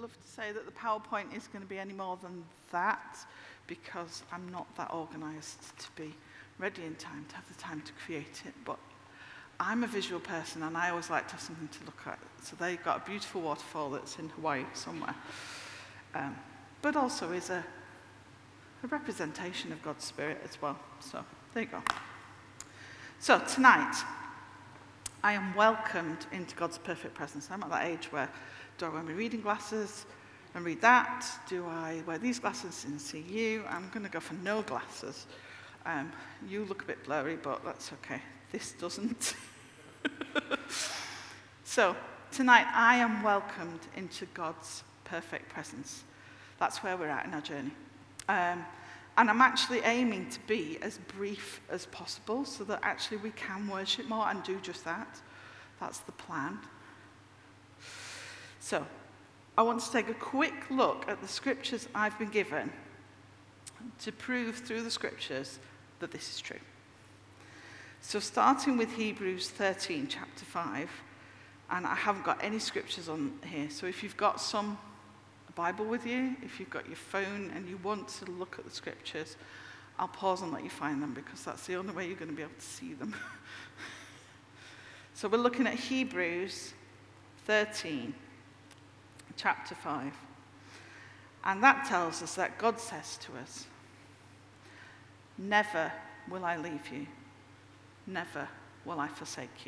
love to say that the PowerPoint is going to be any more than that, because I'm not that organised to be ready in time to have the time to create it. But I'm a visual person, and I always like to have something to look at. So they've got a beautiful waterfall that's in Hawaii somewhere, but also is a representation of God's Spirit as well. So there you go. So tonight, I am welcomed into God's perfect presence. I'm at that age where, do I wear my reading glasses and read that? Do I wear these glasses and see you? I'm going to go for no glasses. You look a bit blurry, but that's okay. This doesn't. So tonight, I am welcomed into God's perfect presence. That's where we're at in our journey. And I'm actually aiming to be as brief as possible so that actually we can worship more and do just that. That's the plan. So I want to take a quick look at the scriptures I've been given to prove through the scriptures that this is true. So starting with Hebrews 13, chapter 5, and I haven't got any scriptures on here, so if you've got a Bible with you, if you've got your phone and you want to look at the scriptures, I'll pause and let you find them, because that's the only way you're going to be able to see them. So we're looking at Hebrews 13, chapter 5. And that tells us that God says to us, "Never will I leave you. Never will I forsake you."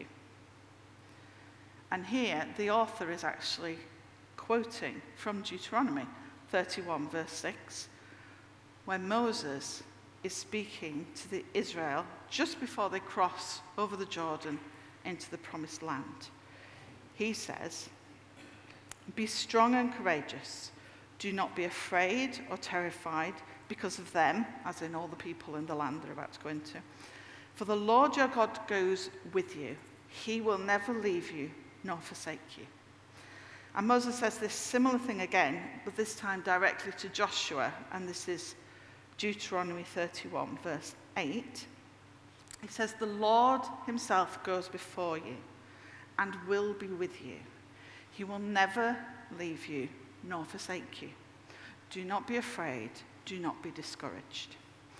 And here, the author is actually quoting from Deuteronomy 31, verse 6, where Moses is speaking to the Israel just before they cross over the Jordan into the promised land. He says, "Be strong and courageous. Do not be afraid or terrified because of them," as in all the people in the land they're about to go into. "For the Lord your God goes with you. He will never leave you nor forsake you." And Moses says this similar thing again, but this time directly to Joshua, and this is Deuteronomy 31, verse 8. He says, "The Lord himself goes before you and will be with you. He will never leave you nor forsake you. Do not be afraid. Do not be discouraged."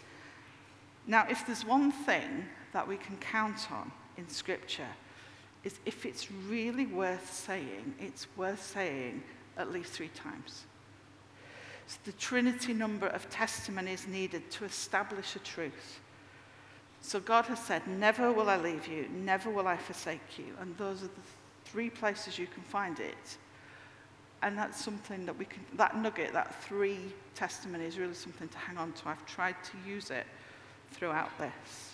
Now, if there's one thing that we can count on in Scripture, is if it's really worth saying, it's worth saying at least 3 times. So the Trinity number of testimonies needed to establish a truth. So God has said, "Never will I leave you, never will I forsake you." And those are the 3 places you can find it. And that's something that that nugget, that 3 testimony is really something to hang on to. I've tried to use it throughout this.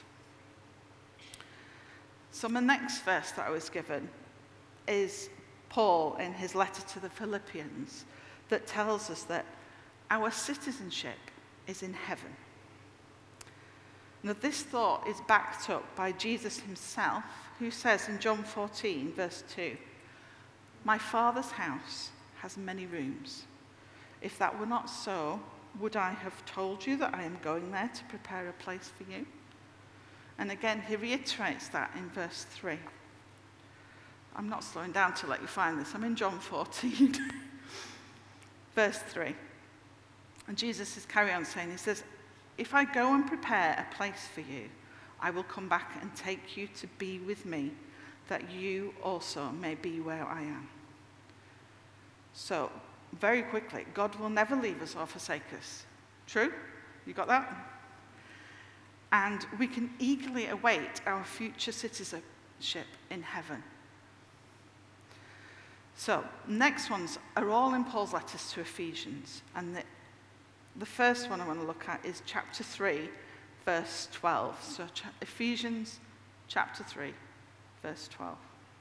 So my next verse that I was given is Paul in his letter to the Philippians, that tells us that our citizenship is in heaven. Now this thought is backed up by Jesus himself, who says in John 14, verse 2, "My Father's house has many rooms. If that were not so, would I have told you that I am going there to prepare a place for you?" And again, he reiterates that in verse 3. I'm not slowing down to let you find this. I'm in John 14, verse 3. And Jesus is carrying on saying, he says, "If I go and prepare a place for you, I will come back and take you to be with me, that you also may be where I am." So, very quickly, God will never leave us or forsake us. True? You got that? And we can eagerly await our future citizenship in heaven. So, next ones are all in Paul's letters to Ephesians. And the first one I want to look at is chapter 3, verse 12. So, Ephesians chapter 3, verse 12.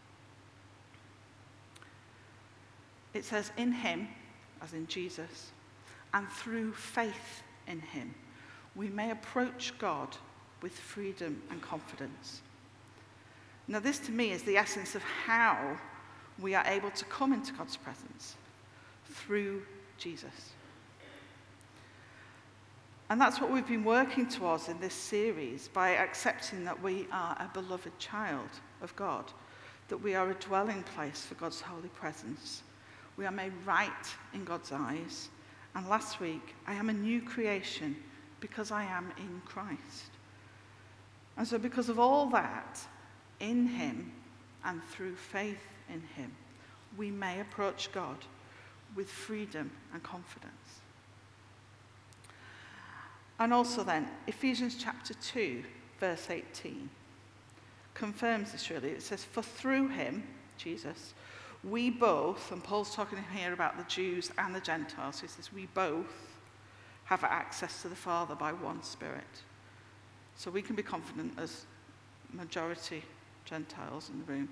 It says, "In him," as in Jesus, "and through faith in him, we may approach God with freedom and confidence." Now this to me is the essence of how we are able to come into God's presence, through Jesus. And that's what we've been working towards in this series, by accepting that we are a beloved child of God, that we are a dwelling place for God's holy presence. We are made right in God's eyes. And last week, I am a new creation because I am in Christ. And so because of all that, in him and through faith in him, we may approach God with freedom and confidence. And also then, Ephesians chapter 2, verse 18, confirms this really. It says, for through him, Jesus, we both, and Paul's talking here about the Jews and the Gentiles, he says, we both have access to the Father by one Spirit. So we can be confident as majority Gentiles in the room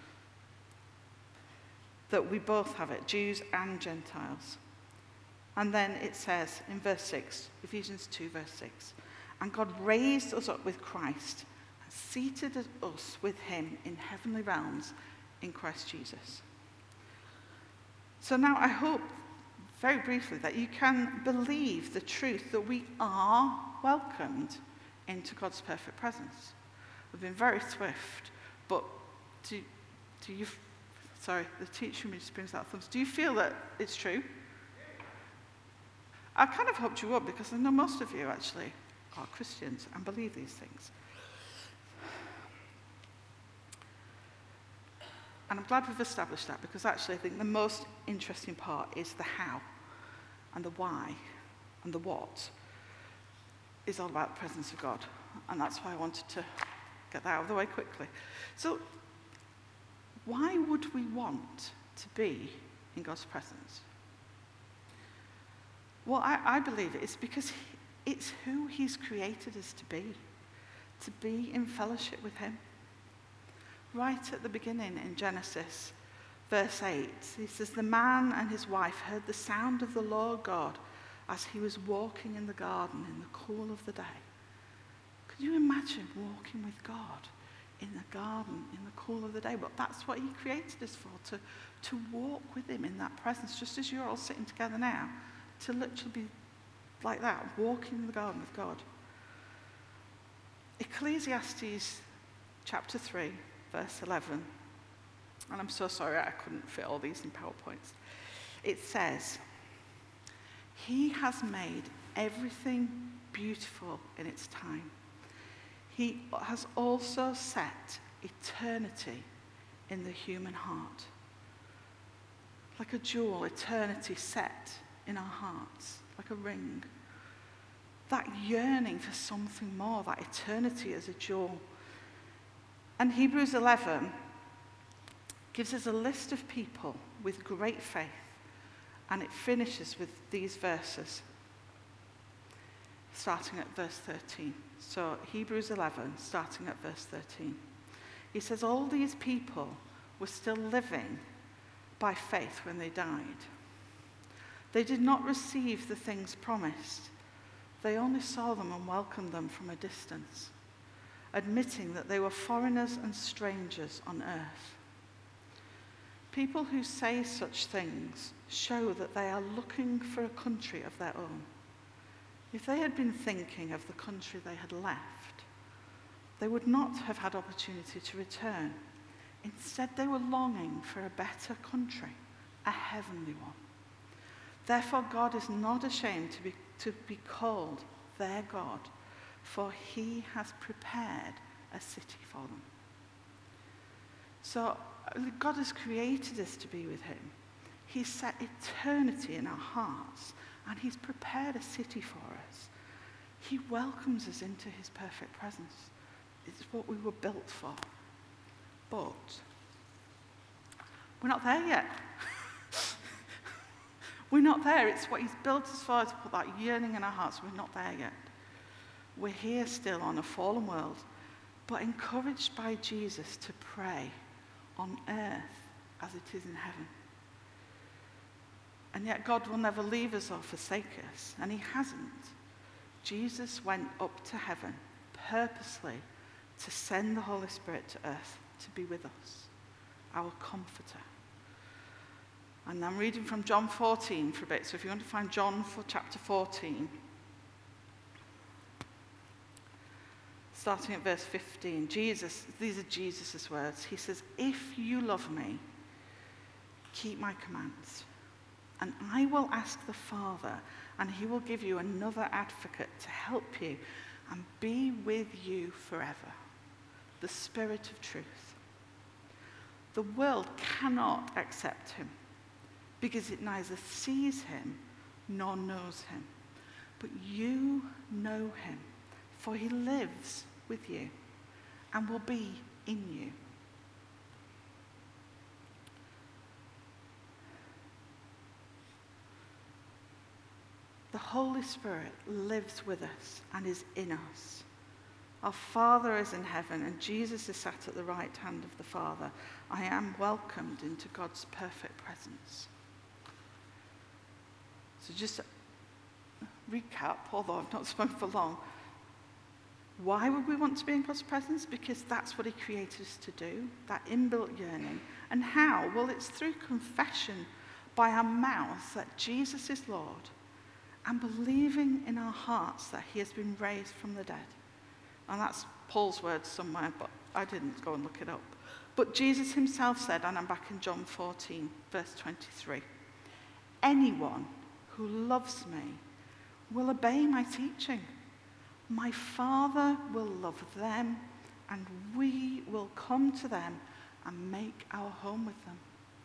that we both have it, Jews and Gentiles. And then it says in verse 6, Ephesians 2, verse 6, and God raised us up with Christ and seated us with him in heavenly realms in Christ Jesus. So now I hope, very briefly, that you can believe the truth that we are welcomed into God's perfect presence. We've been very swift, but do you, sorry, the teacher just brings out thumbs. Do you feel that it's true? I kind of hoped you would, because I know most of you actually are Christians and believe these things. And I'm glad we've established that, because actually I think the most interesting part is the how and the why and the what is all about the presence of God. And that's why I wanted to get that out of the way quickly. So why would we want to be in God's presence? Well, I believe it's because it's who he's created us to be in fellowship with him. Right at the beginning in Genesis, verse 8, he says, the man and his wife heard the sound of the Lord God as he was walking in the garden in the cool of the day. Could you imagine walking with God in the garden in the cool of the day? But that's what he created us for, to walk with him in that presence, just as you're all sitting together now, to literally be like that, walking in the garden with God. Ecclesiastes chapter 3, verse 11, and I'm so sorry I couldn't fit all these in PowerPoints. It says, he has made everything beautiful in its time. He has also set eternity in the human heart. Like a jewel, eternity set in our hearts, like a ring. That yearning for something more, that eternity as a jewel. And Hebrews 11 gives us a list of people with great faith, and it finishes with these verses, starting at verse 13. So Hebrews 11, starting at verse 13. He says, all these people were still living by faith when they died. They did not receive the things promised. They only saw them and welcomed them from a distance, admitting that they were foreigners and strangers on earth. People who say such things show that they are looking for a country of their own. If they had been thinking of the country they had left, they would not have had opportunity to return. Instead, they were longing for a better country, a heavenly one. Therefore, God is not ashamed to be called their God, for he has prepared a city for them. So God has created us to be with him. He's set eternity in our hearts, and he's prepared a city for us. He welcomes us into his perfect presence. It's what we were built for. But we're not there yet. We're not there. It's what he's built us for, to put that yearning in our hearts. We're not there yet. We're here still on a fallen world, but encouraged by Jesus to pray on earth as it is in heaven. And yet God will never leave us or forsake us, and he hasn't. Jesus went up to heaven purposely to send the Holy Spirit to earth to be with us, our comforter. And I'm reading from John 14 for a bit, so if you want to find John for chapter 14, starting at verse 15, these are Jesus' words. He says, if you love me, keep my commands. And I will ask the Father, and he will give you another advocate to help you and be with you forever, the Spirit of truth. The world cannot accept him because it neither sees him nor knows him. But you know him, for he lives with you and will be in you. The Holy Spirit lives with us and is in us. Our Father is in heaven, and Jesus is sat at the right hand of the Father. I am welcomed into God's perfect presence. So just a recap, although I've not spoken for long. Why would we want to be in God's presence? Because that's what he created us to do, that inbuilt yearning. And how? Well, it's through confession by our mouth that Jesus is Lord, and believing in our hearts that he has been raised from the dead. And that's Paul's words somewhere, but I didn't go and look it up. But Jesus himself said, and I'm back in John 14, verse 23, anyone who loves me will obey my teaching. My Father will love them, and we will come to them and make our home with them.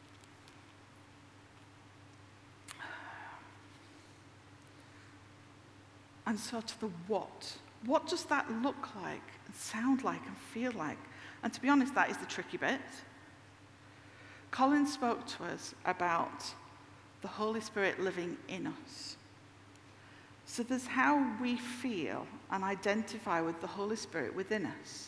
And so to the what does that look like, and sound like, and feel like? And to be honest, that is the tricky bit. Colin spoke to us about the Holy Spirit living in us. So there's how we feel and identify with the Holy Spirit within us.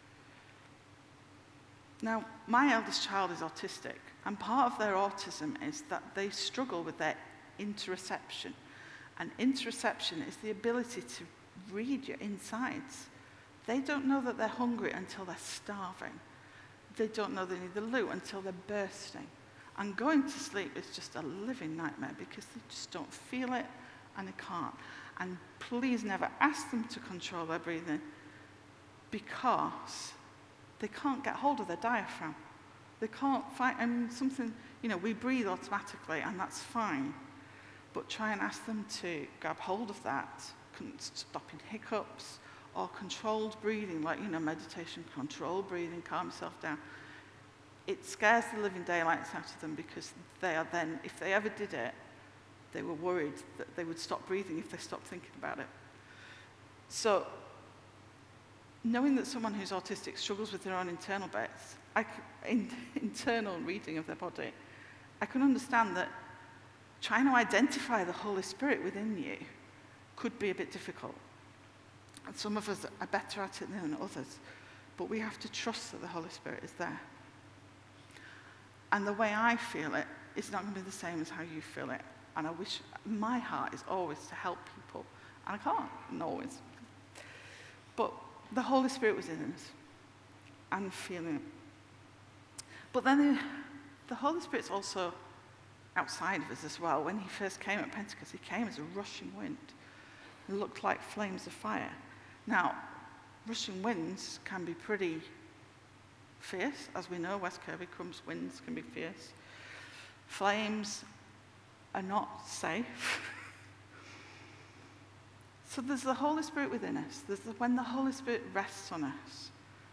Now, my eldest child is autistic, and part of their autism is that they struggle with their interoception. And interoception is the ability to read your insides. They don't know that they're hungry until they're starving. They don't know they need the loo until they're bursting. And going to sleep is just a living nightmare because they just don't feel it and they can't. And please never ask them to control their breathing because they can't get hold of their diaphragm. They can't find, and something, we breathe automatically and that's fine. But try and ask them to grab hold of that, stopping hiccups, or controlled breathing, like, meditation, controlled breathing, calm yourself down. It scares the living daylights out of them because they are then, if they ever did it, they were worried that they would stop breathing if they stopped thinking about it. So, knowing that someone who's autistic struggles with their own internal bits, internal reading of their body, I can understand that trying to identify the Holy Spirit within you could be a bit difficult. And some of us are better at it than others, but we have to trust that the Holy Spirit is there. And the way I feel it is not going to be the same as how you feel it. And I wish, my heart is always to help people, and I can't always. But the Holy Spirit was in us and feeling it. But then the Holy Spirit's also outside of us as well. When he first came at Pentecost, he came as a rushing wind. It looked like flames of fire. Now, rushing winds can be pretty fierce. As we know, West Kirby Crumb's winds can be fierce. Flames are not safe. So there's the Holy Spirit within us. When the Holy Spirit rests on us.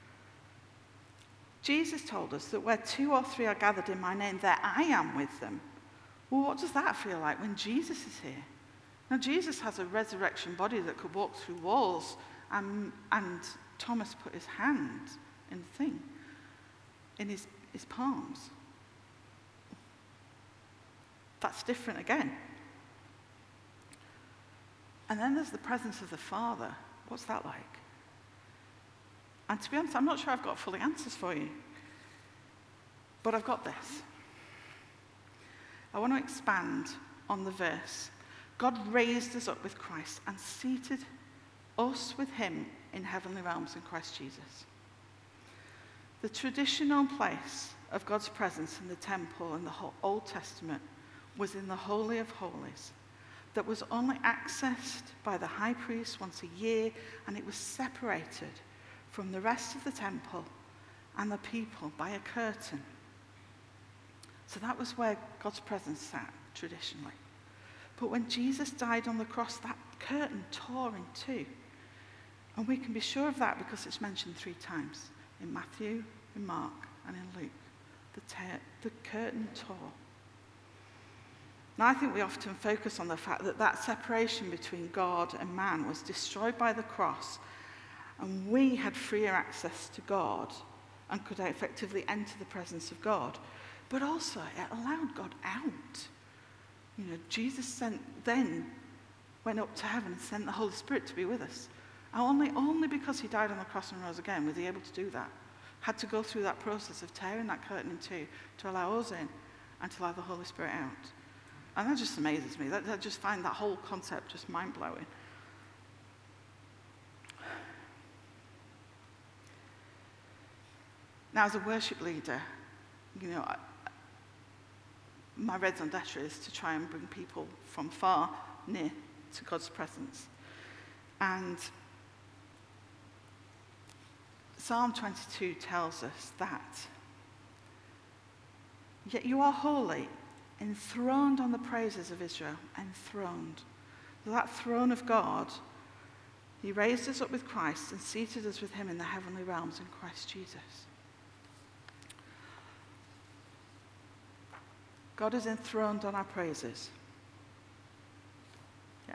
Jesus told us that where 2 or 3 are gathered in my name, there I am with them. Well, what does that feel like when Jesus is here? Now, Jesus has a resurrection body that could walk through walls, and Thomas put his hand in the thing, in his palms. That's different again. And then there's the presence of the Father. What's that like? And to be honest, I'm not sure I've got fully answers for you. But I've got this. I want to expand on the verse. God raised us up with Christ and seated us with him in heavenly realms in Christ Jesus. The traditional place of God's presence in the temple in the Old Testament was in the Holy of Holies, that was only accessed by the high priest once a year, and it was separated from the rest of the temple and the people by a curtain. So that was where God's presence sat. traditionally. But when Jesus died on the cross, that curtain tore in two. And we can be sure of that because it's mentioned 3 times in Matthew, in Mark, and in Luke. The curtain tore. Now, I think we often focus on the fact that that separation between God and man was destroyed by the cross, and we had freer access to God and could effectively enter the presence of God. But also, it allowed God out. Jesus then went up to heaven and sent the Holy Spirit to be with us. And only because he died on the cross and rose again was he able to do that. Had to go through that process of tearing that curtain in two to allow us in and to allow the Holy Spirit out. And that just amazes me. I just find that whole concept just mind-blowing. Now, as a worship leader, my raison d'etre is to try and bring people from far near to God's presence. And Psalm 22 tells us that, yet you are holy, enthroned on the praises of Israel, enthroned. That throne of God, he raised us up with Christ and seated us with him in the heavenly realms in Christ Jesus. God is enthroned on our praises. Yeah.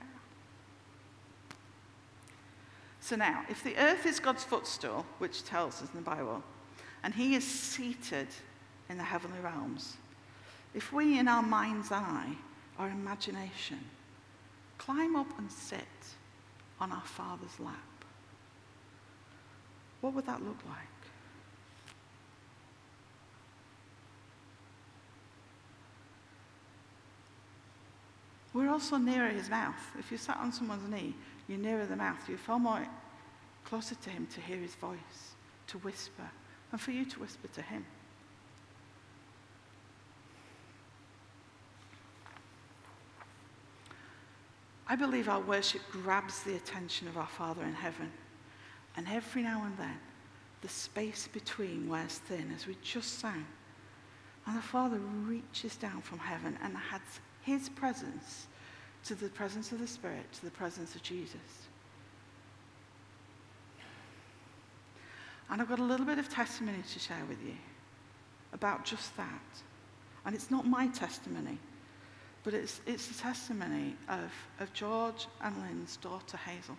So now, if the earth is God's footstool, which tells us in the Bible, and he is seated in the heavenly realms, if we, in our mind's eye, our imagination, climb up and sit on our Father's lap, what would that look like? We're also nearer his mouth. If you sat on someone's knee, you're nearer the mouth. You're far more closer to him to hear his voice, to whisper, and for you to whisper to him. I believe our worship grabs the attention of our Father in heaven. And every now and then, the space between wears thin, as we just sang. And the Father reaches down from heaven and adds his presence to the presence of the Spirit, to the presence of Jesus. And I've got a little bit of testimony to share with you about just that. And it's not my testimony, but it's the testimony of George and Lynn's daughter, Hazel.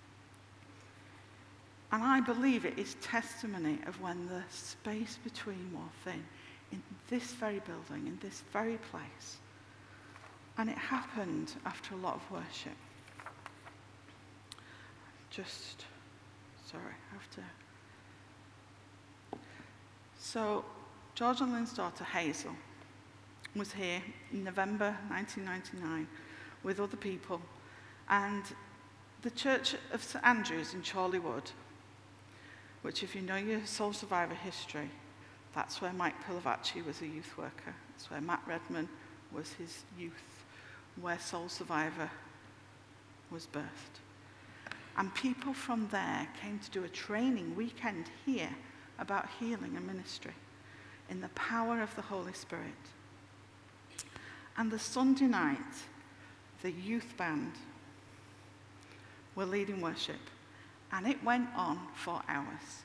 And I believe it is testimony of when the space between wore thin in this very building, in this very place. And it happened after a lot of worship. So, George and Lynn's daughter, Hazel, was here in November 1999 with other people. And the Church of St Andrews in Chorleywood, which if you know your Soul Survivor history, that's where Mike Pilavachi was a youth worker. That's where Matt Redman was his youth, where Soul Survivor was birthed. And people from there came to do a training weekend here about healing and ministry in the power of the Holy Spirit. And the Sunday night, the youth band were leading worship, and it went on for hours.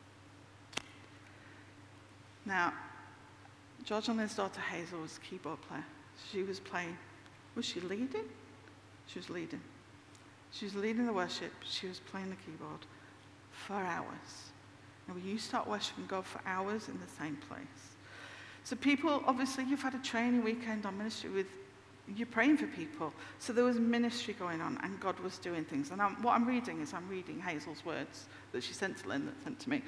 Now, George and Lynn's daughter Hazel was a keyboard player. She was playing. Was she leading? She was leading. She was leading the worship. She was playing the keyboard for hours. And when you start worshiping God for hours in the same place. So people, obviously, you've had a training weekend on ministry with, you're praying for people. So there was ministry going on, and God was doing things. And what I'm reading is I'm reading Hazel's words that she sent to Lynn, that sent to me.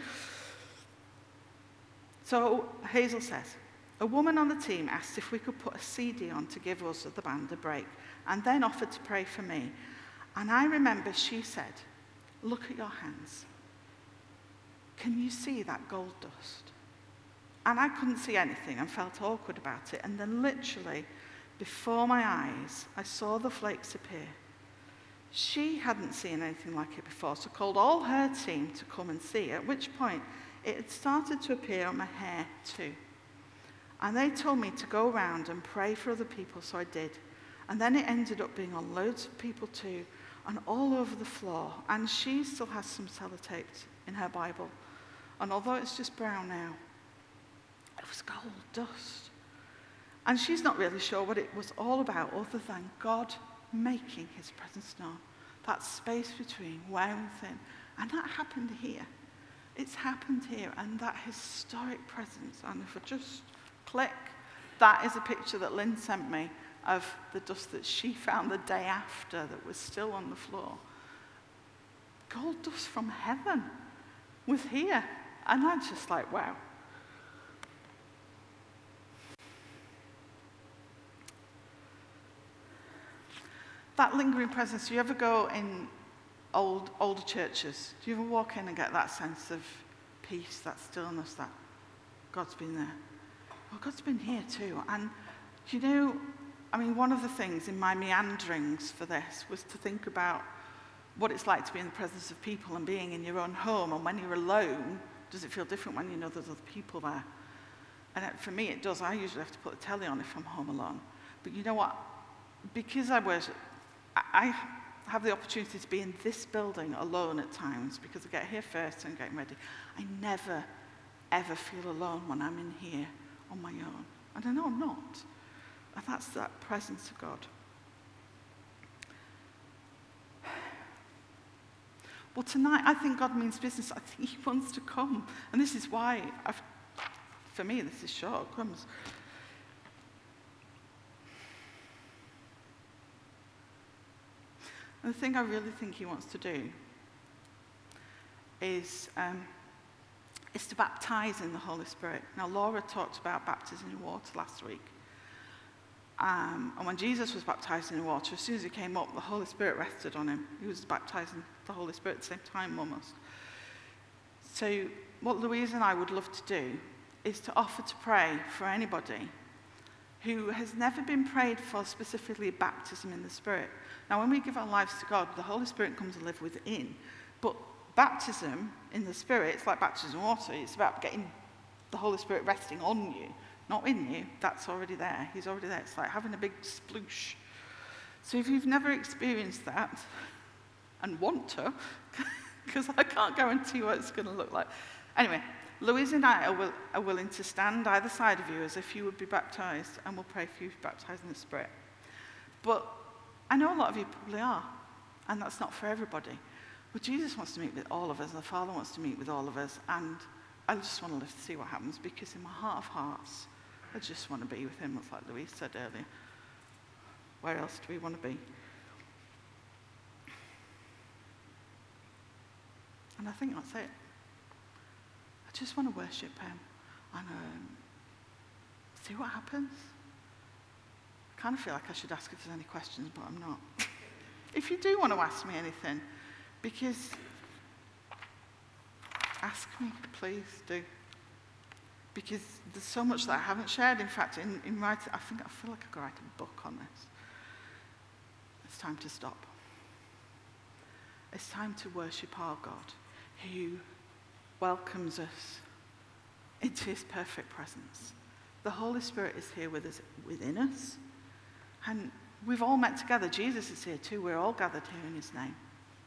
So Hazel says, a woman on the team asked if we could put a CD on to give us at the band a break, and then offered to pray for me. And I remember she said, look at your hands. Can you see that gold dust? And I couldn't see anything and felt awkward about it. And then literally, before my eyes, I saw the flakes appear. She hadn't seen anything like it before, so called all her team to come and see, at which point it had started to appear on my hair too. And they told me to go around and pray for other people, so I did. And then it ended up being on loads of people too, and all over the floor. And she still has some sellotaped in her Bible. And although it's just brown now, it was gold dust. And she's not really sure what it was all about other than God making his presence known. That space between where and within. And that happened here. It's happened here. And that historic presence. And if I just click, that is a picture that Lynn sent me of the dust that she found the day after that was still on the floor. Gold dust from heaven was here. And I'm just like, wow. That lingering presence, you ever go in older churches? Do you ever walk in and get that sense of peace, that stillness, that God's been there? Well, God's been here too. And you know, I mean, one of the things in my meanderings for this was to think about what it's like to be in the presence of people and being in your own home. And when you're alone, does it feel different when you know there's other people there? And for me, it does. I usually have to put the telly on if I'm home alone. But you know what? Because I have the opportunity to be in this building alone at times because I get here first and getting ready. I never, ever feel alone when I'm in here on my own. And I know I'm not. And that's that presence of God. Well, tonight, I think God means business. I think he wants to come. And this is why, for me, this is short. Comes. And the thing I really think he wants to do is to baptize in the Holy Spirit. Now, Laura talked about baptism in water last week. And when Jesus was baptized in water, as soon as he came up, the Holy Spirit rested on him. He was baptizing the Holy Spirit at the same time almost. So what Louise and I would love to do is to offer to pray for anybody who has never been prayed for specifically baptism in the Spirit. Now, when we give our lives to God, the Holy Spirit comes to live within. But baptism in the Spirit, it's like baptism in water. It's about getting the Holy Spirit resting on you, not in you. That's already there. He's already there. It's like having a big sploosh. So if you've never experienced that and want to, because I can't guarantee what it's going to look like. Anyway, Louise and I are willing to stand either side of you as if you would be baptized, and we'll pray for you to be baptized in the Spirit. But I know a lot of you probably are, and that's not for everybody. But Jesus wants to meet with all of us, and the Father wants to meet with all of us, and I just want to live to see what happens, because in my heart of hearts, I just want to be with him. It's like Louise said earlier. Where else do we want to be? And I think that's it. I just want to worship him and see what happens. I kind of feel like I should ask if there's any questions, but I'm not. If you do want to ask me anything, because ask me, please do. Because there's so much that I haven't shared. In fact, in writing, I feel like I could write a book on this. It's time to stop. It's time to worship our God, who welcomes us into his perfect presence. The Holy Spirit is here with us, within us. And we've all met together. Jesus is here too. We're all gathered here in his name.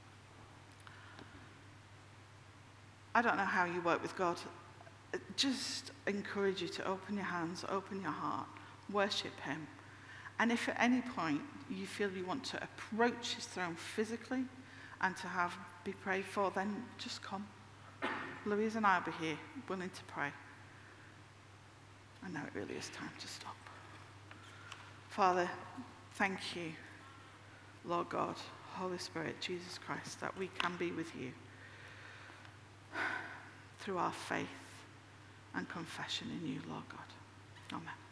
I don't know how you work with God. Just encourage you to open your hands, open your heart, worship him. And if at any point you feel you want to approach his throne physically and to be prayed for, then just come. Louise and I will be here, willing to pray. And now it really is time to stop. Father, thank you, Lord God, Holy Spirit, Jesus Christ, that we can be with you through our faith and confession in you, Lord God. Amen.